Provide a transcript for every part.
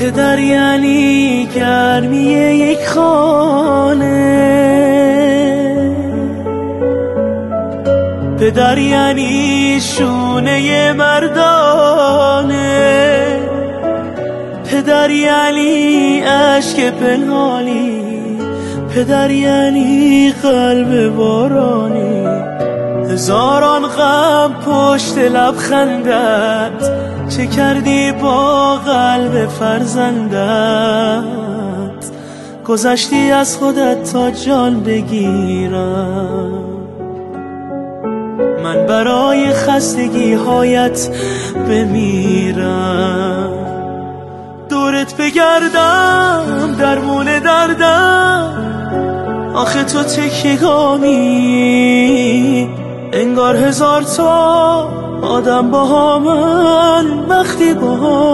پدر یعنی گرمی یک خانه، پدر یعنی شونه مردانه، پدر یعنی اشک پنهانی، پدر یعنی قلب بارانی. هزاران غم پشت لبخندت، چه کردی با قلب فرزندت؟ گذشتی از خودت تا جان بگیرم، من برای خستگی هایت بمیرم. دورت بگردم درمون دردم، آخه تو تکیه‌گامی، انگار هزار تا آدم با من وقتی با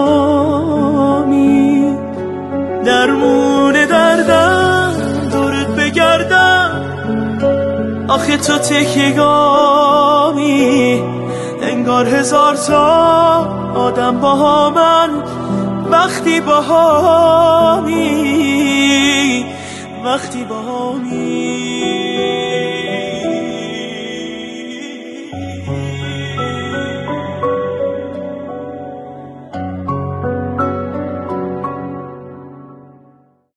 همی. درمون دردم دورت بگردم، آخه تو تکیه‌گامی، انگار هزار تا آدم با من وقتی با همی، وقتی با